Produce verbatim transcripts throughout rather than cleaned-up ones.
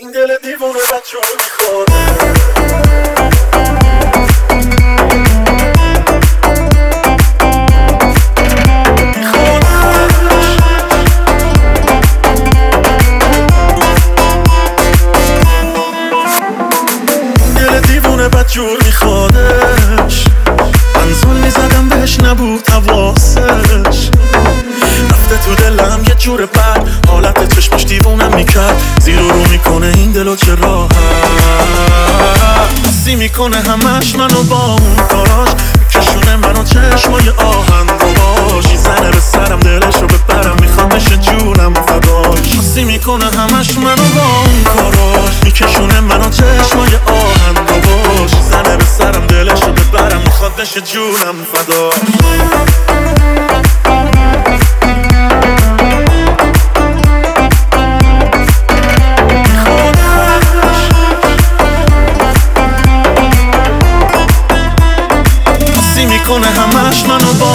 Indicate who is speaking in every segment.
Speaker 1: این دل دیوونه بچه رو میخواد. جور میخوادش من ظلمی زدم بهش نبود حواسش رفته تو دلم یه جور بد حالت چشمش دیوونم میکرد زیر و رو میکنه این دلو چه راحت حسی میکنه همش منو با اون کاراش میکشونه منو چشمای آهن رو باشی زنه به سرم دلشو ببرم میخوام بشه جونم فداش حسی میکنه همش منو با اون کاراش میکشونه منو چشمای آهن رو باشی زنه به سرم دلشو ببرم میخواد بشه جونم فداش میکنه همش منو با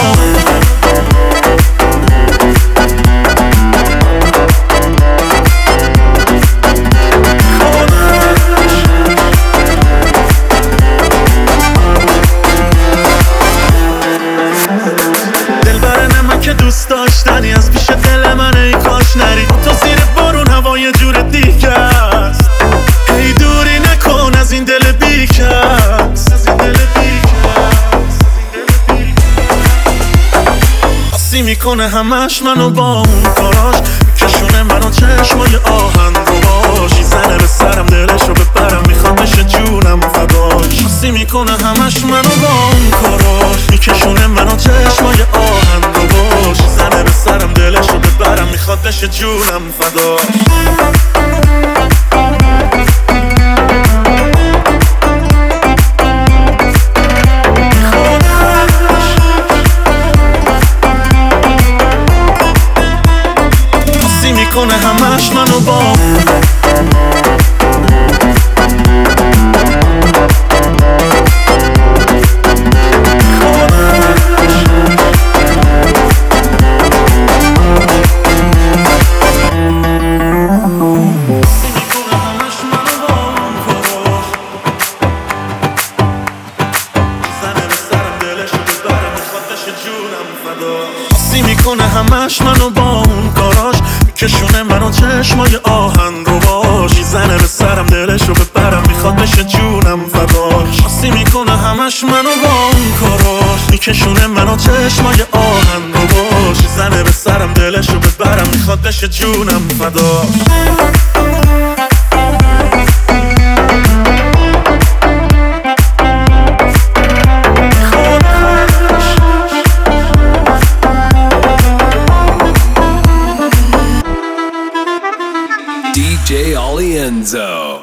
Speaker 1: دلبر نمک که دوست داشتنی از پیش دل من ای کاش نری تو زیر بارون هوای جور دیگه است ای دوری نکن از این دل بیکس از این دل میکنه همش منو با اون کاراش میکشونه منو چشمای آهن رو باشی زنه به سرم دلشو ببرم میخوام بشه جونم فداش حسی میکنه همش منو با اون کاراش میکشونه منو چشمای آهن رو باشی زنه به سرم دلشو ببرم میخواد بشه جونم فداش میکنه همش منو با میکنه همش منو با اون کاراش میکشونه منو چشمای آهن رو باشی زنه به سرم دلشو ببرم میخواد بشه جونم فداش حسی میکنه همش منو با اون کاراش میکشونه منو چشمای آهن رو باشی زنه به سرم دلشو ببرم میخواد بشه جونم فداش
Speaker 2: D J Alienzo.